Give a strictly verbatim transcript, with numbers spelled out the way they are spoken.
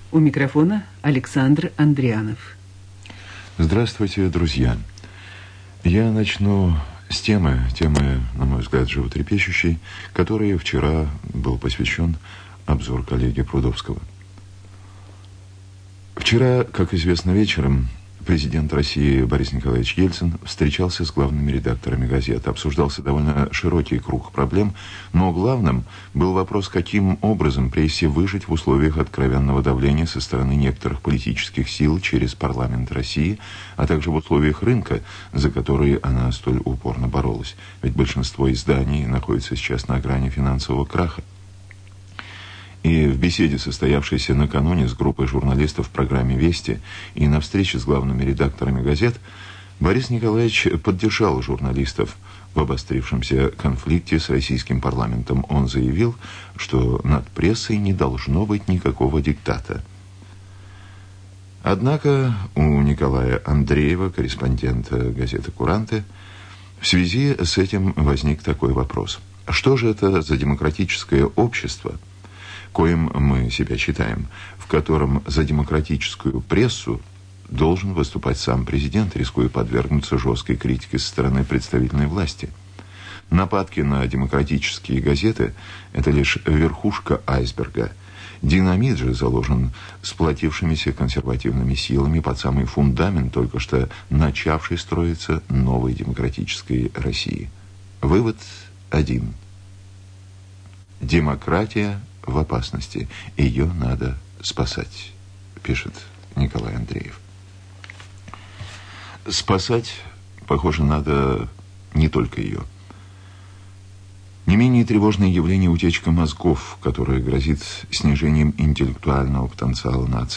У микрофона Александр Андрианов. Здравствуйте, друзья. Я начну с темы, темы, на мой взгляд, животрепещущей, которой вчера был посвящен обзор коллеги Прудовского. Вчера, как известно, вечером президент России Борис Николаевич Ельцин встречался с главными редакторами газет. Обсуждался довольно широкий круг проблем, но главным был вопрос, каким образом прессе выжить в условиях откровенного давления со стороны некоторых политических сил через парламент России, а также в условиях рынка, за которые она столь упорно боролась. Ведь большинство изданий находится сейчас на грани финансового краха. И в беседе, состоявшейся накануне с группой журналистов в программе «Вести» и на встрече с главными редакторами газет, Борис Николаевич поддержал журналистов в обострившемся конфликте с российским парламентом. Он заявил, что над прессой не должно быть никакого диктата. Однако у Николая Андреева, корреспондента газеты «Куранты», в связи с этим возник такой вопрос. Что же это за демократическое общество, коим мы себя считаем, в котором за демократическую прессу должен выступать сам президент, рискуя подвергнуться жесткой критике со стороны представительной власти? Нападки на демократические газеты – это лишь верхушка айсберга. Динамит же заложен сплотившимися консервативными силами под самый фундамент только что начавшей строиться новой демократической России. Вывод один. Демократия в опасности. Ее надо спасать, пишет Николай Андреев. Спасать, похоже, надо не только ее. Не менее тревожное явление утечка мозгов, которое грозит снижением интеллектуального потенциала нации.